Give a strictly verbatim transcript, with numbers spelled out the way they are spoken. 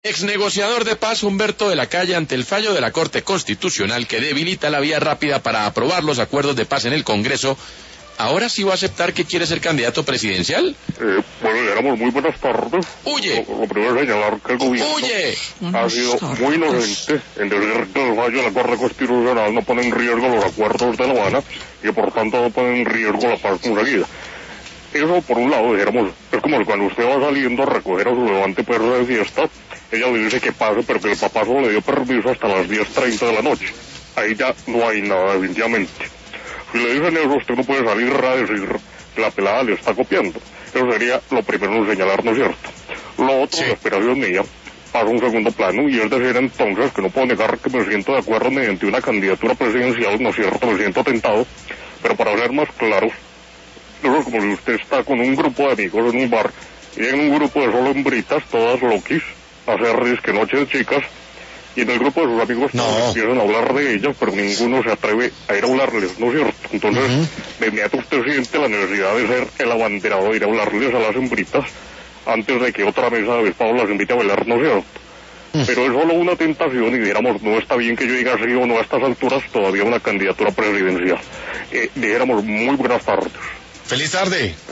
Exnegociador de paz Humberto de la Calle ante el fallo de la Corte Constitucional que debilita la vía rápida para aprobar los acuerdos de paz en el Congreso, ¿ahora sí va a aceptar que quiere ser candidato presidencial? Eh, bueno, éramos muy buenas tardes. ¡Huye! Lo, lo primero es señalar que el gobierno ¡Huye! ha sido muy inocente en decir que el fallo de la Corte Constitucional no pone en riesgo los acuerdos de La Habana y que por tanto no pone en riesgo la paz conseguida. Eso, por un lado, dijéramos, es como cuando usted va saliendo a recoger a su levante perro de fiesta, ella le dice que pase, pero que el papá solo le dio permiso hasta las diez treinta de la noche. Ahí ya no hay nada, definitivamente. Si le dicen eso, usted no puede salir a decir que la pelada le está copiando. Eso sería lo primero en señalar, ¿no es cierto? Lo otro, sí. La aspiración mía, pasa a un segundo plano, y es decir, entonces, que no puedo negar que me siento de acuerdo mediante una candidatura presidencial, ¿no es cierto? Me siento tentado, pero para ser más claros, eso es como si usted está con un grupo de amigos en un bar y en un grupo de solo hembritas, todas loquis, a hacer disque noche de chicas, y en el grupo de sus amigos no. todos empiezan a hablar de ellas, pero ninguno se atreve a ir a hablarles, ¿no es cierto? Entonces, uh-huh. de inmediato usted siente la necesidad de ser el abanderado, de ir a hablarles a las hembritas antes de que otra mesa de avispados las invite a bailar, ¿no es cierto? Uh-huh. Pero es solo una tentación y dijéramos, no está bien que yo diga sí o no a estas alturas, todavía una candidatura presidencial. Eh, dijéramos, muy buenas tardes. ¡Feliz tarde!